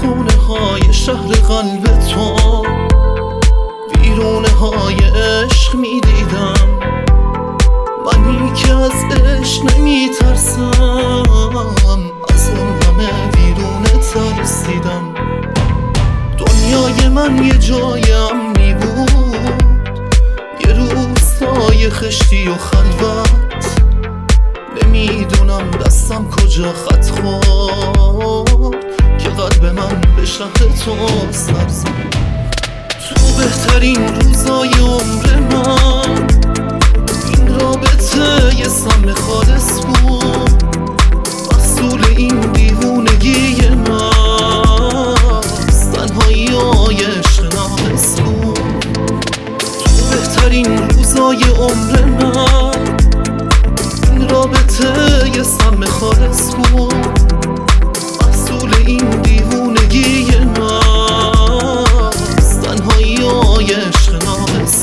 خونه های شهر قلب تو ویرونه های عشق میدیدم، منی که از عشق نمیترسم، از اون همه ویرونه ترسیدم. دنیای من یه جای امنی بود، یه روستای خشتی و خلوت، نمیدونم دستم کجا خط خورد که قلب من به شهر تو سر زد. تو بهترین روزای عمر من این رابطه یه سم خالص بود، محصول این دیوونگی من تنهایی های عشق ناقص بود. تو بهترین روزای عمر من این رابطه یه سم خالص بود، محصول این دیوونگی من تنهایی های عشق ناقص.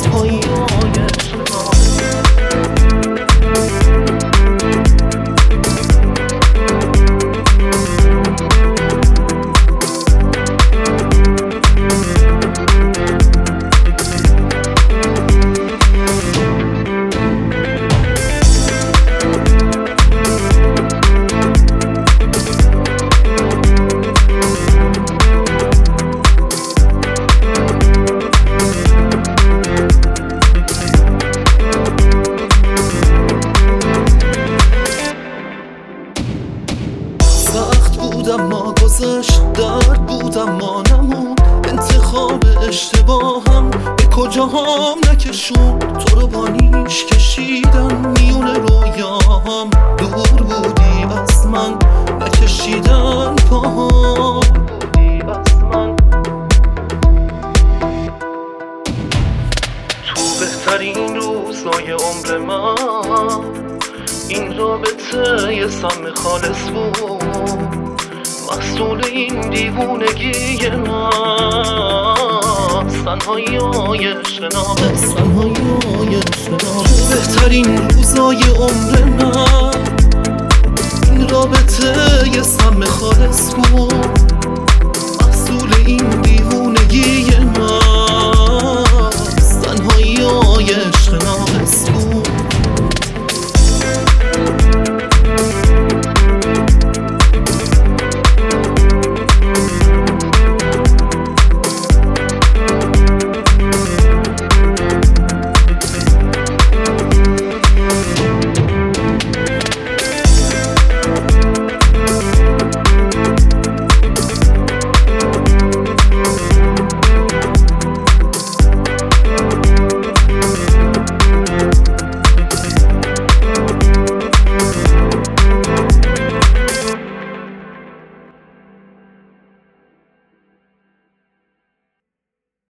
سخت بودم ما گذشت، درد بودم ما نمون، انتخاب اشتباهم به کجا هم نکشون. تو رو با نیش کشیدم میون رویاهم، دور بودی از من نکشیدن پاهم. تو بهترین روزای عمر من این رابطه یه سم خالص بود، محصول این دیوونگی من تنهایی های عشق ناقص. تو بهترین روزای عمر من